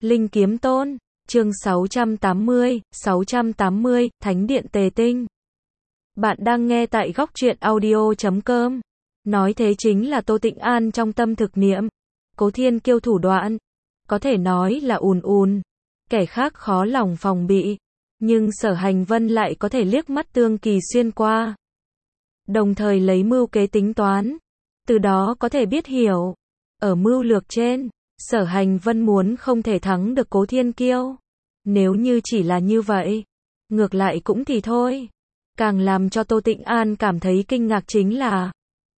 Linh Kiếm Tôn, chương 680, Thánh Điện Tề Tinh. Bạn đang nghe tại góc truyện audio.com. Nói thế chính là Tô Tịnh An trong tâm thực niệm. Cố Thiên Kiêu thủ đoạn, có thể nói là ùn, kẻ khác khó lòng phòng bị, nhưng Sở Hành Vân lại có thể liếc mắt tương kỳ xuyên qua. Đồng thời lấy mưu kế tính toán, từ đó có thể biết hiểu, ở mưu lược trên, Sở Hành Vân muốn không thể thắng được Cố Thiên Kiêu. Nếu như chỉ là như vậy, ngược lại cũng thì thôi. Càng làm cho Tô Tịnh An cảm thấy kinh ngạc chính là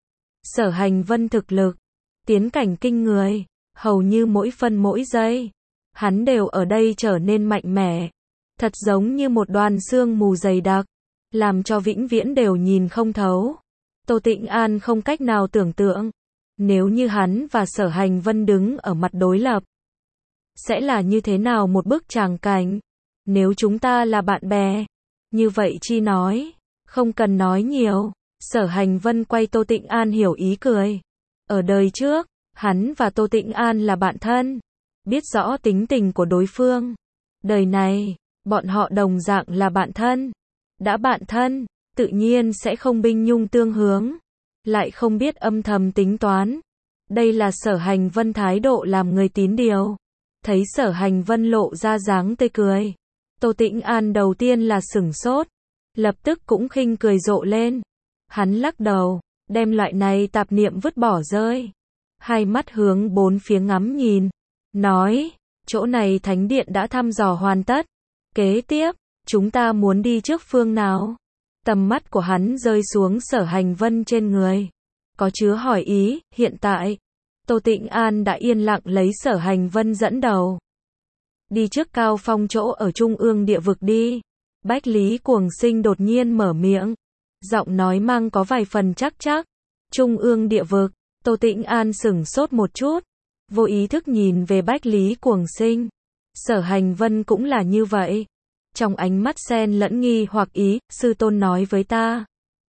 Sở Hành Vân thực lực, tiến cảnh kinh người, hầu như mỗi phân mỗi giây, hắn đều ở đây trở nên mạnh mẽ, thật giống như một đoàn sương mù dày đặc, làm cho vĩnh viễn đều nhìn không thấu. Tô Tịnh An không cách nào tưởng tượng, nếu như hắn và Sở Hành Vân đứng ở mặt đối lập, sẽ là như thế nào một bức tràng cảnh. Nếu chúng ta là bạn bè, như vậy chi nói, không cần nói nhiều. Sở Hành Vân quay Tô Tịnh An hiểu ý cười. Ở đời trước, hắn và Tô Tịnh An là bạn thân, biết rõ tính tình của đối phương. Đời này, bọn họ đồng dạng là bạn thân. Đã bạn thân, tự nhiên sẽ không binh nhung tương hướng, lại không biết âm thầm tính toán. Đây là Sở Hành Vân thái độ làm người tín điều. Thấy Sở Hành Vân lộ ra dáng tươi cười, Tô Tịnh An đầu tiên là sửng sốt, lập tức cũng khinh cười rộ lên. Hắn lắc đầu, đem loại này tạp niệm vứt bỏ rơi, hai mắt hướng bốn phía ngắm nhìn, nói, chỗ này thánh điện đã thăm dò hoàn tất, kế tiếp, chúng ta muốn đi trước phương nào? Tầm mắt của hắn rơi xuống Sở Hành Vân trên người, có chứa hỏi ý. Hiện tại, Tô Tịnh An đã yên lặng lấy Sở Hành Vân dẫn đầu. Đi trước cao phong chỗ ở trung ương địa vực đi. Bách Lý Cuồng Sinh đột nhiên mở miệng, giọng nói mang có vài phần chắc. Trung ương địa vực. Tô Tịnh An sửng sốt một chút, vô ý thức nhìn về Bách Lý Cuồng Sinh. Sở Hành Vân cũng là như vậy. Trong ánh mắt xen lẫn nghi hoặc ý, sư tôn nói với ta,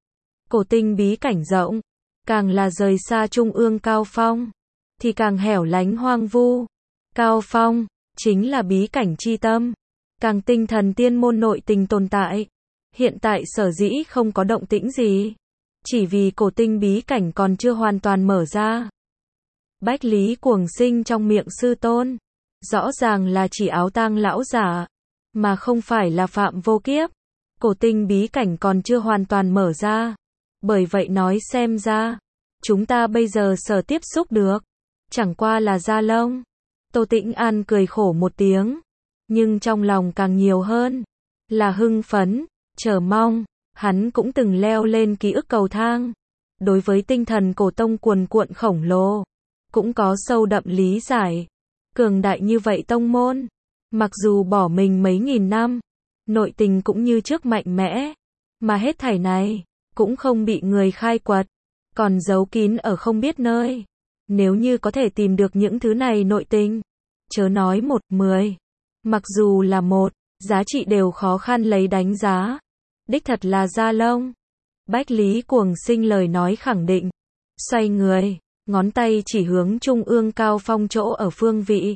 cổ tinh bí cảnh rộng, càng là rời xa trung ương cao phong, thì càng hẻo lánh hoang vu. Cao phong, chính là bí cảnh chi tâm, càng tinh thần tiên môn nội tình tồn tại. Hiện tại sở dĩ không có động tĩnh gì, chỉ vì cổ tinh bí cảnh còn chưa hoàn toàn mở ra. Bách Lý Cuồng Sinh trong miệng sư tôn, rõ ràng là chỉ Áo Tang lão giả, mà không phải là Phạm Vô Kiếp. Cổ tinh bí cảnh còn chưa hoàn toàn mở ra, bởi vậy nói xem ra, chúng ta bây giờ sở tiếp xúc được, chẳng qua là da lông. Tô Tịnh An cười khổ một tiếng, nhưng trong lòng càng nhiều hơn là hưng phấn, chờ mong. Hắn cũng từng leo lên ký ức cầu thang, đối với tinh thần cổ tông cuồn cuộn khổng lồ, cũng có sâu đậm lý giải. Cường đại như vậy tông môn, mặc dù bỏ mình mấy nghìn năm, nội tình cũng như trước mạnh mẽ, mà hết thảy này, cũng không bị người khai quật, còn giấu kín ở không biết nơi. Nếu như có thể tìm được những thứ này nội tình, chớ nói 1, 10, mặc dù là 1, giá trị đều khó khăn lấy đánh giá. Đích thật là da lông. Bách Lý Cuồng Sinh lời nói khẳng định, xoay người, ngón tay chỉ hướng trung ương cao phong chỗ ở phương vị.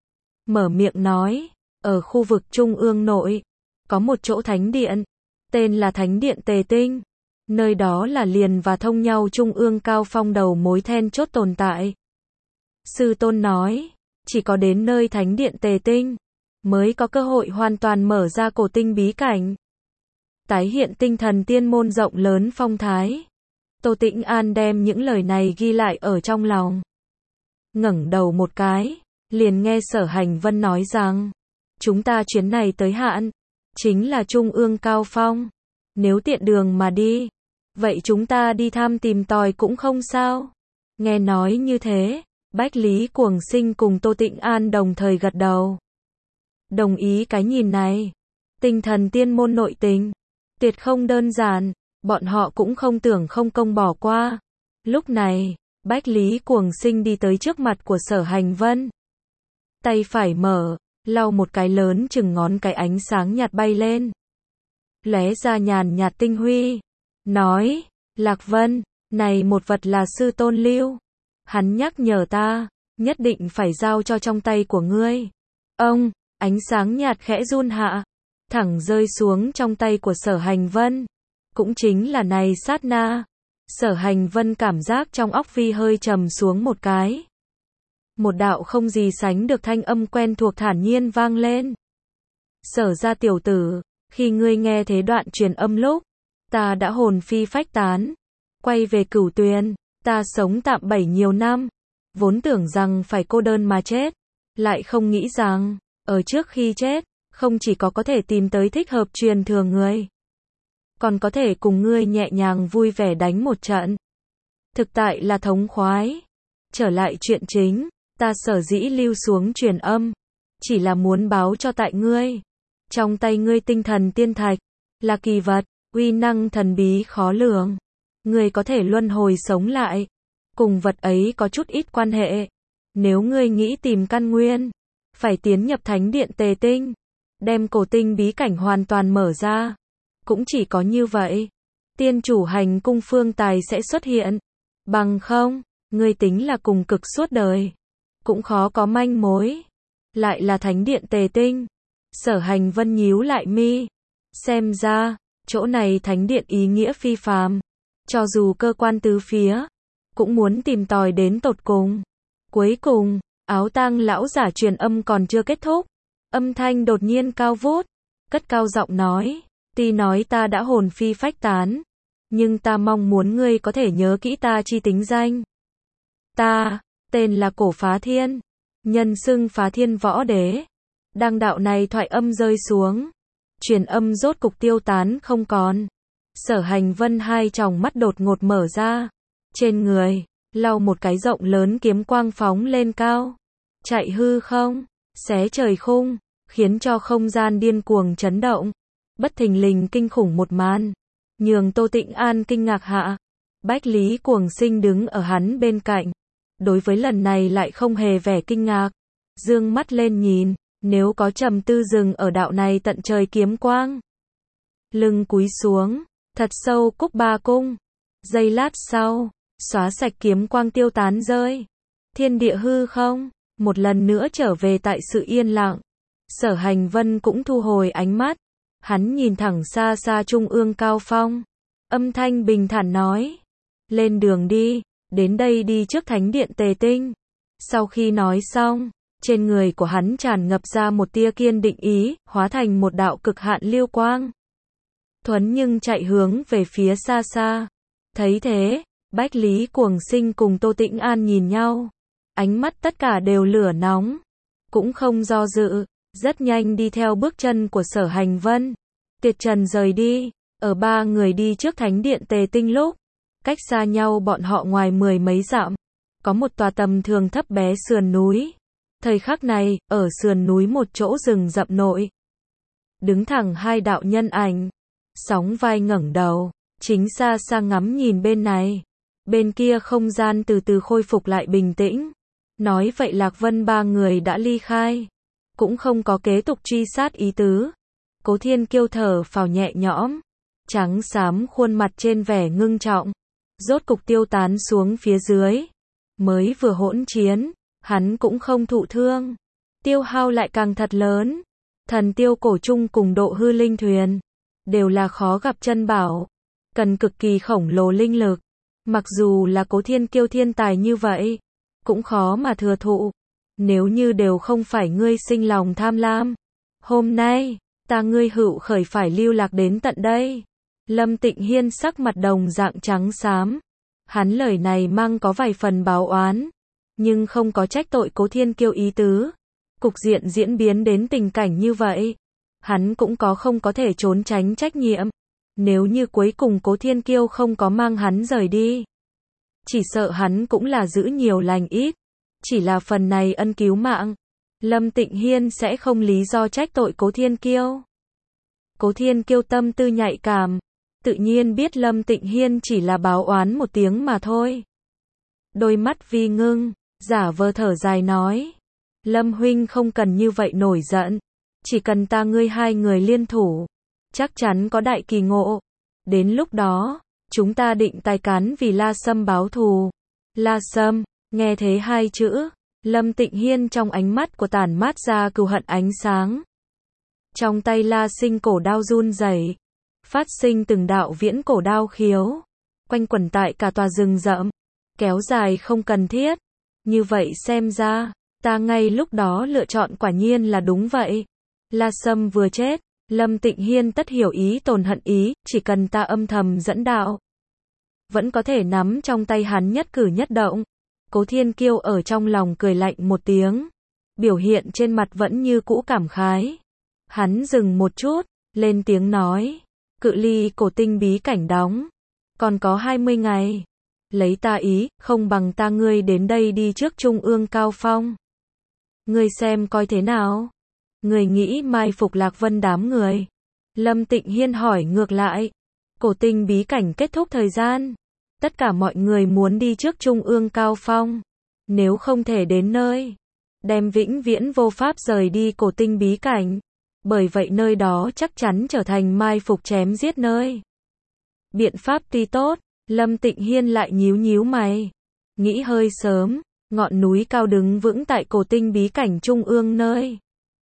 Mở miệng nói, ở khu vực trung ương nội, có một chỗ thánh điện, tên là Thánh Điện Tề Tinh. Nơi đó là liền và thông nhau trung ương cao phong đầu mối then chốt tồn tại. Sư tôn nói, chỉ có đến nơi Thánh Điện Tề Tinh, mới có cơ hội hoàn toàn mở ra cổ tinh bí cảnh, tái hiện tinh thần tiên môn rộng lớn phong thái. Tô Tịnh An đem những lời này ghi lại ở trong lòng. Ngẩng đầu một cái, liền nghe Sở Hành Vân nói rằng, chúng ta chuyến này tới hạn, chính là trung ương cao phong. Nếu tiện đường mà đi, vậy chúng ta đi thăm tìm tòi cũng không sao. Nghe nói như thế, Bách Lý Cuồng Sinh cùng Tô Tịnh An đồng thời gật đầu, đồng ý cái nhìn này. Tinh thần tiên môn nội tình, tuyệt không đơn giản, bọn họ cũng không tưởng không công bỏ qua. Lúc này, Bách Lý Cuồng Sinh đi tới trước mặt của Sở Hành Vân. Tay phải mở, lau một cái lớn chừng ngón cái ánh sáng nhạt bay lên, lóe ra nhàn nhạt tinh huy. Nói, Lạc Vân, này một vật là sư tôn lưu. Hắn nhắc nhở ta, nhất định phải giao cho trong tay của ngươi. Ông, ánh sáng nhạt khẽ run hạ, thẳng rơi xuống trong tay của Sở Hành Vân. Cũng chính là này sát na, Sở Hành Vân cảm giác trong óc vi hơi trầm xuống một cái. Một đạo không gì sánh được thanh âm quen thuộc thản nhiên vang lên. Sở ra tiểu tử, khi ngươi nghe thế đoạn truyền âm lúc, ta đã hồn phi phách tán, quay về Cửu Tuyền, ta sống tạm 7 nhiều năm, vốn tưởng rằng phải cô đơn mà chết, lại không nghĩ rằng, ở trước khi chết, không chỉ có thể tìm tới thích hợp truyền thừa người, còn có thể cùng ngươi nhẹ nhàng vui vẻ đánh một trận. Thực tại là thống khoái. Trở lại chuyện chính, ta sở dĩ lưu xuống truyền âm, chỉ là muốn báo cho tại ngươi. Trong tay ngươi tinh thần tiên thạch, là kỳ vật, uy năng thần bí khó lường. Ngươi có thể luân hồi sống lại, cùng vật ấy có chút ít quan hệ. Nếu ngươi nghĩ tìm căn nguyên, phải tiến nhập thánh điện Tề Tinh, đem cổ tinh bí cảnh hoàn toàn mở ra. Cũng chỉ có như vậy, tiên chủ hành cung phương tài sẽ xuất hiện. Bằng không, ngươi tính là cùng cực suốt đời, cũng khó có manh mối. Lại là thánh điện Tề Tinh. Sở Hành Vân nhíu lại mi. Xem ra, chỗ này thánh điện ý nghĩa phi phàm. Cho dù cơ quan tứ phía, cũng muốn tìm tòi đến tột cùng. Cuối cùng, áo tang lão giả truyền âm còn chưa kết thúc. Âm thanh đột nhiên cao vút, cất cao giọng nói. Tuy nói ta đã hồn phi phách tán, nhưng ta mong muốn ngươi có thể nhớ kỹ ta chi tính danh. Ta, tên là Cổ Phá Thiên, nhân xưng Phá Thiên Võ Đế. Đang đạo này thoại âm rơi xuống, truyền âm rốt cục tiêu tán không còn. Sở Hành Vân hai tròng mắt đột ngột mở ra, trên người, lau một cái rộng lớn kiếm quang phóng lên cao, chạy hư không, xé trời khung, khiến cho không gian điên cuồng chấn động. Bất thình lình kinh khủng một màn, nhường Tô Tịnh An kinh ngạc hạ. Bách Lý Cuồng Sinh đứng ở hắn bên cạnh, đối với lần này lại không hề vẻ kinh ngạc, dương mắt lên nhìn, nếu có trầm tư dừng ở đạo này tận trời kiếm quang. Lưng cúi xuống, thật sâu cúc ba cung, giây lát sau, xóa sạch kiếm quang tiêu tán rơi. Thiên địa hư không, một lần nữa trở về tại sự yên lặng. Sở Hành Vân cũng thu hồi ánh mắt. Hắn nhìn thẳng xa xa trung ương cao phong, âm thanh bình thản nói, lên đường đi, đến đây đi trước thánh điện Tề Tinh. Sau khi nói xong, trên người của hắn tràn ngập ra một tia kiên định ý, hóa thành một đạo cực hạn lưu quang. Thuấn nhưng chạy hướng về phía xa xa. Thấy thế, Bách Lý Cuồng Sinh cùng Tô Tĩnh An nhìn nhau, ánh mắt tất cả đều lửa nóng, cũng không do dự. Rất nhanh đi theo bước chân của Sở Hành Vân. Tuyệt trần rời đi, ở ba người đi trước thánh điện Tề Tinh lúc, cách xa nhau bọn họ ngoài 10 mấy dặm, có một tòa tầm thường thấp bé sườn núi. Thời khắc này, ở sườn núi một chỗ rừng rậm nội, đứng thẳng hai đạo nhân ảnh, sóng vai ngẩng đầu, chính xa xa ngắm nhìn bên này. Bên kia không gian từ từ khôi phục lại bình tĩnh. Nói vậy Lạc Vân ba người đã ly khai, cũng không có kế tục truy sát ý tứ. Cố Thiên Kiêu thở phào nhẹ nhõm, trắng xám khuôn mặt trên vẻ ngưng trọng, rốt cục tiêu tán xuống phía dưới. Mới vừa hỗn chiến, hắn cũng không thụ thương, tiêu hao lại càng thật lớn. Thần tiêu cổ trung cùng độ hư linh thuyền, đều là khó gặp chân bảo, cần cực kỳ khổng lồ linh lực. Mặc dù là Cố Thiên Kiêu thiên tài như vậy, cũng khó mà thừa thụ. Nếu như đều không phải ngươi sinh lòng tham lam, hôm nay, ta ngươi hữu khởi phải lưu lạc đến tận đây. Lâm Tịnh Hiên sắc mặt đồng dạng trắng xám. Hắn lời này mang có vài phần báo oán, nhưng không có trách tội Cố Thiên Kiêu ý tứ. Cục diện diễn biến đến tình cảnh như vậy, hắn cũng không có thể trốn tránh trách nhiệm. Nếu như cuối cùng Cố Thiên Kiêu không có mang hắn rời đi, chỉ sợ hắn cũng là giữ nhiều lành ít. Chỉ là phần này ân cứu mạng, Lâm Tịnh Hiên sẽ không lý do trách tội Cố Thiên Kiêu. Cố Thiên Kiêu tâm tư nhạy cảm, tự nhiên biết Lâm Tịnh Hiên chỉ là báo oán một tiếng mà thôi. Đôi mắt vi ngưng, giả vờ thở dài nói, Lâm huynh không cần như vậy nổi giận, chỉ cần ta ngươi hai người liên thủ, chắc chắn có đại kỳ ngộ. Đến lúc đó, chúng ta định tài cán vì La Sâm báo thù. La Sâm, nghe thế hai chữ, Lâm Tịnh Hiên trong ánh mắt của tản mát ra cừu hận ánh sáng. Trong tay La Sinh cổ đao run rẩy, phát sinh từng đạo viễn cổ đao khiếu, quanh quẩn tại cả tòa rừng rậm, kéo dài không cần thiết. Như vậy xem ra, ta ngay lúc đó lựa chọn quả nhiên là đúng vậy. La Sâm vừa chết, Lâm Tịnh Hiên tất hiểu ý tồn hận ý, chỉ cần ta âm thầm dẫn đạo, vẫn có thể nắm trong tay hắn nhất cử nhất động. Cố Thiên Kiêu ở trong lòng cười lạnh một tiếng, biểu hiện trên mặt vẫn như cũ cảm khái. Hắn dừng một chút, lên tiếng nói, cự ly cổ tinh bí cảnh đóng, còn có 20 ngày. Lấy ta ý, không bằng ta ngươi đến đây đi trước Trung ương Cao Phong. Ngươi xem coi thế nào? Ngươi nghĩ mai phục Lạc Vân đám người? Lâm Tịnh Hiên hỏi ngược lại. Cổ tinh bí cảnh kết thúc thời gian. Tất cả mọi người muốn đi trước Trung ương Cao Phong. Nếu không thể đến nơi, đem vĩnh viễn vô pháp rời đi cổ tinh bí cảnh. Bởi vậy nơi đó chắc chắn trở thành mai phục chém giết nơi. Biện pháp tuy tốt, Lâm Tịnh Hiên lại nhíu nhíu mày. Nghĩ hơi sớm, ngọn núi cao đứng vững tại cổ tinh bí cảnh trung ương nơi.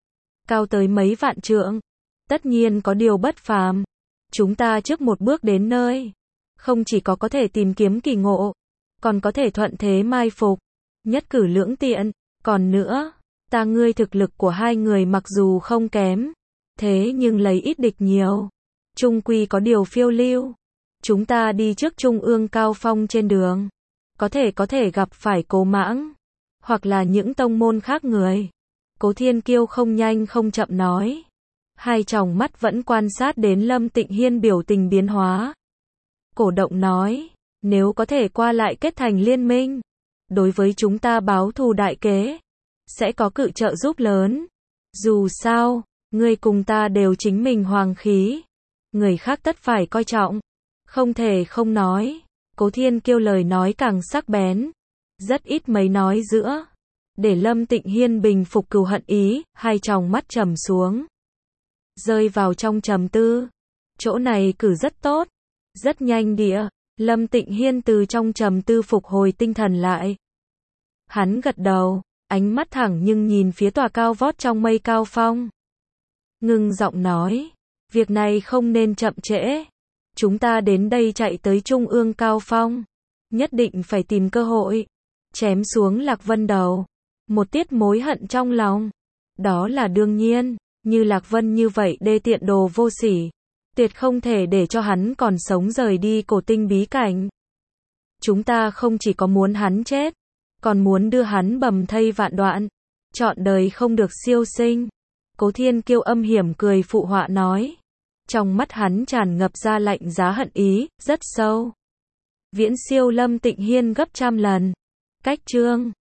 Cao tới mấy vạn trượng. Tất nhiên có điều bất phàm. Chúng ta trước một bước đến nơi. Không chỉ có thể tìm kiếm kỳ ngộ, còn có thể thuận thế mai phục. Nhất cử lưỡng tiện. Còn nữa, ta ngươi thực lực của hai người mặc dù không kém, thế nhưng lấy ít địch nhiều. Trung quy có điều phiêu lưu. Chúng ta đi trước Trung ương Cao Phong trên đường. Có thể gặp phải Cố Mãng. Hoặc là những tông môn khác người. Cố Thiên Kiêu không nhanh không chậm nói. Hai tròng mắt vẫn quan sát đến Lâm Tịnh Hiên biểu tình biến hóa. Cổ Động nói. Nếu có thể qua lại kết thành liên minh. Đối với chúng ta báo thù đại kế. Sẽ có cự trợ giúp lớn. Dù sao, ngươi cùng ta đều chính mình hoàng khí. Người khác tất phải coi trọng. Không thể không nói. Cố Thiên Kiêu lời nói càng sắc bén. Rất ít mấy nói giữa. Để Lâm Tịnh Hiên bình phục cừu hận ý, hai tròng mắt trầm xuống. Rơi vào trong trầm tư. Chỗ này cử rất tốt. Rất nhanh địa. Lâm Tịnh Hiên từ trong trầm tư phục hồi tinh thần lại. Hắn gật đầu, ánh mắt thẳng nhưng nhìn phía tòa cao vót trong mây Cao Phong. Ngưng giọng nói. Việc này không nên chậm trễ. Chúng ta đến đây chạy tới Trung ương Cao Phong. Nhất định phải tìm cơ hội. Chém xuống Lạc Vân đầu. Một tiết mối hận trong lòng. Đó là đương nhiên. Như Lạc Vân như vậy đê tiện đồ vô sỉ. Tuyệt không thể để cho hắn còn sống rời đi cổ tinh bí cảnh. Chúng ta không chỉ có muốn hắn chết. Còn muốn đưa hắn bầm thây vạn đoạn. Trọn đời không được siêu sinh. Cố Thiên Kiêu âm hiểm cười phụ họa nói. Trong mắt hắn tràn ngập ra lạnh giá hận ý, rất sâu. Viễn siêu Lâm Tịnh Hiên gấp trăm lần. Cách chương